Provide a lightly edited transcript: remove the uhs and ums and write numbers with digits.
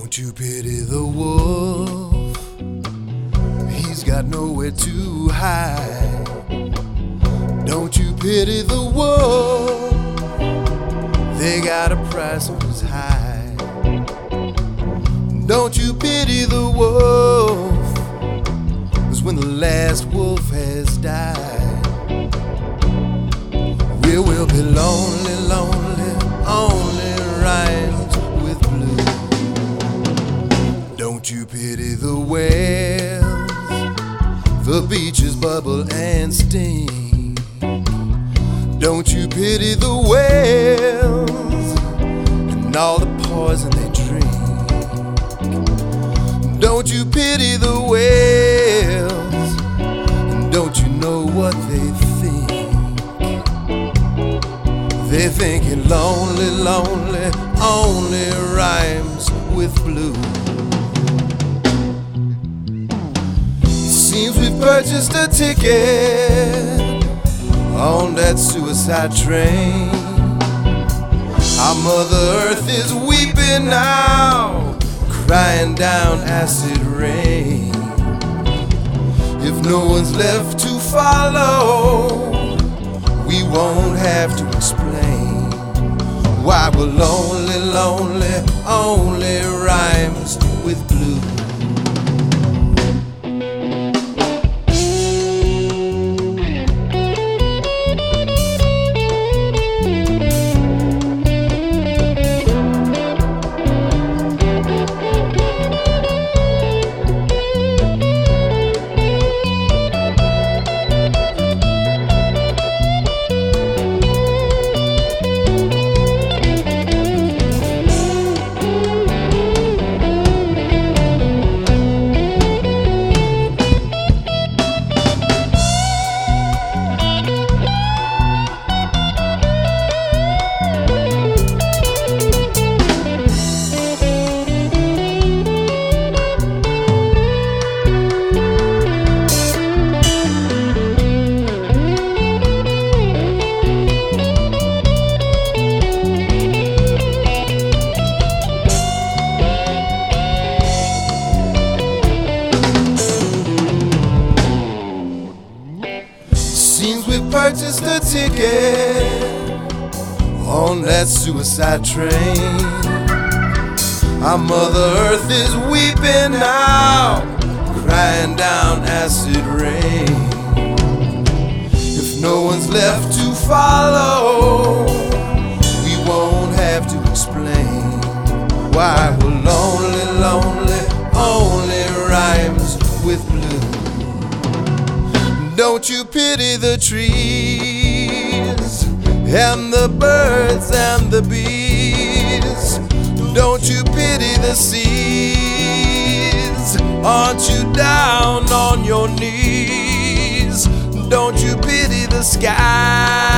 Don't you pity the wolf? He's got nowhere to hide. Don't you pity the wolf? They got a price on his hide. Don't you pity the wolf? 'Cause when the last wolf has died, we will be lonely, lonely, only rhymes with blue. Don't you pity the whales? The beaches bubble and sting. Don't you pity the whales and all the poison they drink? Don't you pity the whales? And don't you know what they think? They're thinking lonely, lonely, only rhymes with blue. Seems we've purchased a ticket on that suicide train. Our Mother Earth is weeping now, crying down acid rain. If no one's left to follow, we won't have to explain why we're lonely, lonely, only rhymes with blue. Seems we purchased a ticket on that suicide train. Our Mother Earth is weeping now, crying down acid rain. If no one's left to follow, we won't have to explain why we're lonely, lonely, only rhymes with blue. Don't you pity the trees and the birds and the bees? Don't you pity the seas? Aren't you down on your knees? Don't you pity the sky?